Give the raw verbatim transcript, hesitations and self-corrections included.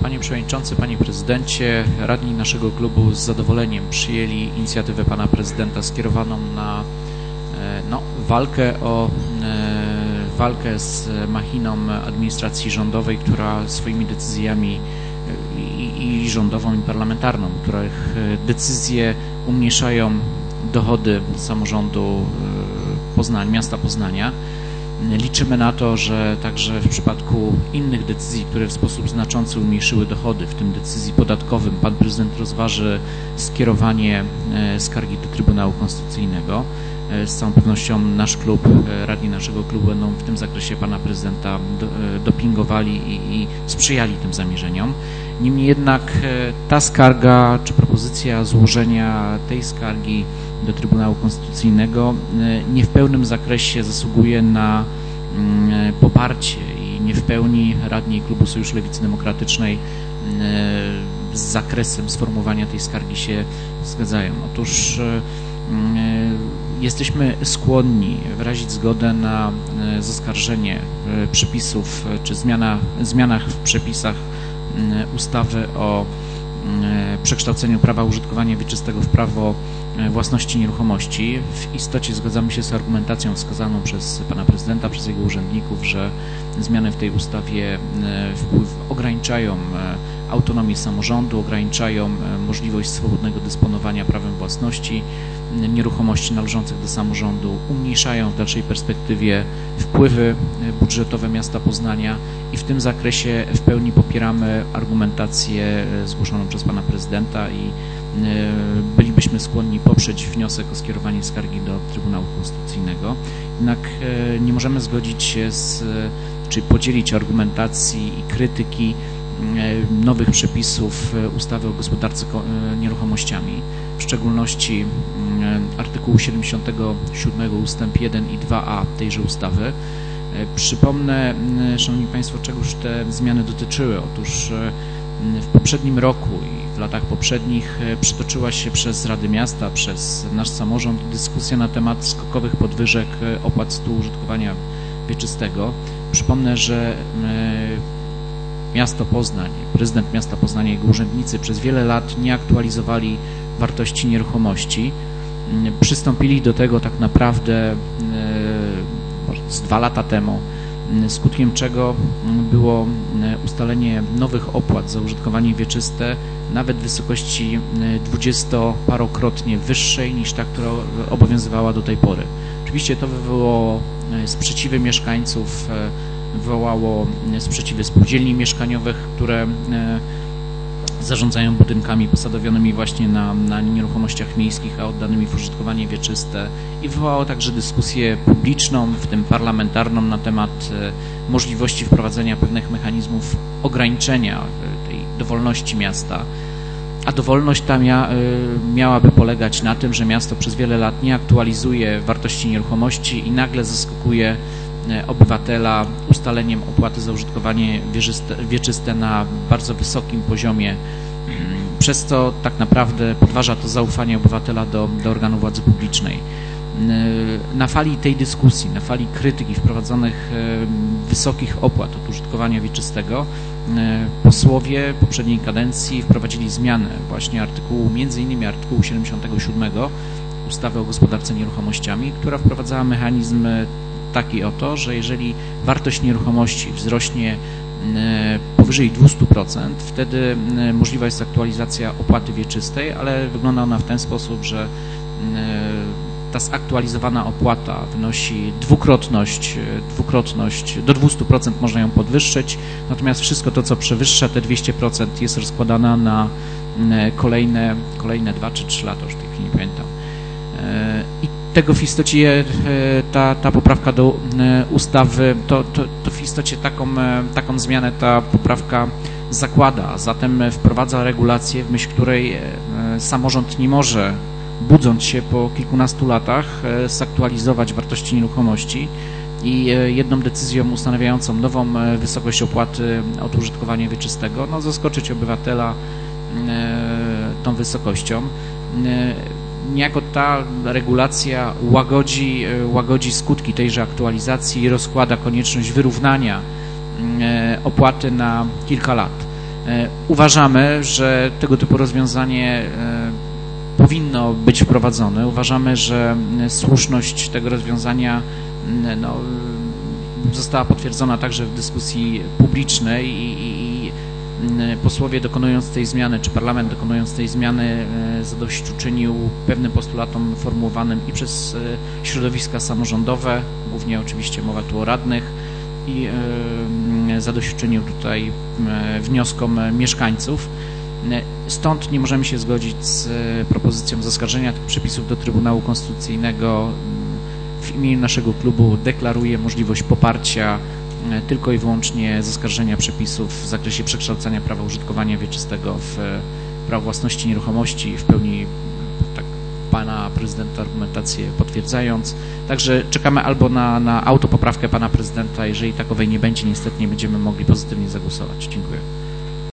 Panie Przewodniczący, Panie Prezydencie, radni naszego klubu z zadowoleniem przyjęli inicjatywę Pana Prezydenta skierowaną na no, walkę o walkę z machiną administracji rządowej, która swoimi decyzjami i, i rządową, i parlamentarną, których decyzje umniejszają dochody samorządu Poznań, miasta Poznania. Liczymy na to, że także w przypadku innych decyzji, które w sposób znaczący umniejszyły dochody, w tym decyzji podatkowym, Pan Prezydent rozważy skierowanie skargi do Trybunału Konstytucyjnego. Z całą pewnością nasz klub, radni naszego klubu będą w tym zakresie Pana Prezydenta dopingowali i, i sprzyjali tym zamierzeniom. Niemniej jednak ta skarga, czy propozycja złożenia tej skargi do Trybunału Konstytucyjnego nie w pełnym zakresie zasługuje na poparcie i nie w pełni radni klubu Sojuszu Lewicy Demokratycznej z zakresem sformułowania tej skargi się zgadzają. Otóż jesteśmy skłonni wyrazić zgodę na zaskarżenie przepisów czy zmiana, zmianach w przepisach ustawy o przekształceniu prawa użytkowania wieczystego w prawo własności nieruchomości. W istocie zgadzamy się z argumentacją wskazaną przez Pana Prezydenta, przez jego urzędników, że zmiany w tej ustawie wpływ ograniczają autonomię samorządu, ograniczają możliwość swobodnego dysponowania prawem własności nieruchomości należących do samorządu, umniejszają w dalszej perspektywie wpływy budżetowe miasta Poznania i w tym zakresie w pełni popieramy argumentację zgłoszoną przez Pana Prezydenta i bylibyśmy skłonni poprzeć wniosek o skierowanie skargi do Trybunału Konstytucyjnego. Jednak nie możemy zgodzić się z, czy podzielić argumentacji i krytyki nowych przepisów ustawy o gospodarce nieruchomościami, w szczególności artykułu siedemdziesiątego siódmego ustęp jeden i dwa a tejże ustawy. Przypomnę, Szanowni Państwo, czegoż te zmiany dotyczyły. Otóż w poprzednim roku i w latach poprzednich przytoczyła się przez Rady Miasta, przez nasz samorząd dyskusja na temat skokowych podwyżek opłat z tytułu użytkowania wieczystego. Przypomnę, że miasto Poznań, prezydent miasta Poznania i jego urzędnicy przez wiele lat nie aktualizowali wartości nieruchomości. Przystąpili do tego tak naprawdę z dwa lata temu, skutkiem czego było ustalenie nowych opłat za użytkowanie wieczyste nawet w wysokości dwudziestoparokrotnie wyższej niż ta, która obowiązywała do tej pory. Oczywiście to wywołało sprzeciwy mieszkańców, wywołało sprzeciwy spółdzielni mieszkaniowych, które zarządzają budynkami posadowionymi właśnie na, na nieruchomościach miejskich, a oddanymi w użytkowanie wieczyste, i wywołało także dyskusję publiczną, w tym parlamentarną, na temat możliwości wprowadzenia pewnych mechanizmów ograniczenia tej dowolności miasta. A dowolność ta mia, miałaby polegać na tym, że miasto przez wiele lat nie aktualizuje wartości nieruchomości i nagle zaskakuje obywatela ustaleniem opłaty za użytkowanie wieczyste na bardzo wysokim poziomie, przez co tak naprawdę podważa to zaufanie obywatela do, do organu władzy publicznej. Na fali tej dyskusji, na fali krytyki wprowadzonych wysokich opłat od użytkowania wieczystego posłowie poprzedniej kadencji wprowadzili zmianę właśnie artykułu, między innymi artykułu siedemdziesiątego siódmego ustawy o gospodarce nieruchomościami, która wprowadzała mechanizm taki oto, że jeżeli wartość nieruchomości wzrośnie powyżej dwieście procent, wtedy możliwa jest aktualizacja opłaty wieczystej, ale wygląda ona w ten sposób, że ta zaktualizowana opłata wynosi dwukrotność, dwukrotność, do dwieście procent można ją podwyższyć, natomiast wszystko to, co przewyższa te dwieście procent, jest rozkładana na kolejne, kolejne dwa czy trzy lata, już w tej chwili nie pamiętam. I tego w istocie ta, ta poprawka do ustawy, to, to, to w istocie taką, taką zmianę ta poprawka zakłada, zatem wprowadza regulację, w myśl której samorząd nie może, budząc się po kilkunastu latach, zaktualizować wartości nieruchomości i jedną decyzją ustanawiającą nową wysokość opłaty od użytkowania wieczystego, no, zaskoczyć obywatela tą wysokością. Niejako ta regulacja łagodzi, łagodzi skutki tejże aktualizacji i rozkłada konieczność wyrównania opłaty na kilka lat. Uważamy, że tego typu rozwiązanie powinno być wprowadzone. Uważamy, że słuszność tego rozwiązania no, została potwierdzona także w dyskusji publicznej i, i posłowie dokonując tej zmiany, czy parlament dokonując tej zmiany zadośćuczynił pewnym postulatom formułowanym i przez środowiska samorządowe, głównie oczywiście mowa tu o radnych, i zadośćuczynił tutaj wnioskom mieszkańców. Stąd nie możemy się zgodzić z propozycją zaskarżenia tych przepisów do Trybunału Konstytucyjnego. W imieniu naszego klubu deklaruję możliwość poparcia tylko i wyłącznie zaskarżenia przepisów w zakresie przekształcania prawa użytkowania wieczystego w prawo własności nieruchomości, w pełni tak pana prezydenta argumentację potwierdzając. Także czekamy albo na, na autopoprawkę pana prezydenta, jeżeli takowej nie będzie, niestety nie będziemy mogli pozytywnie zagłosować. Dziękuję.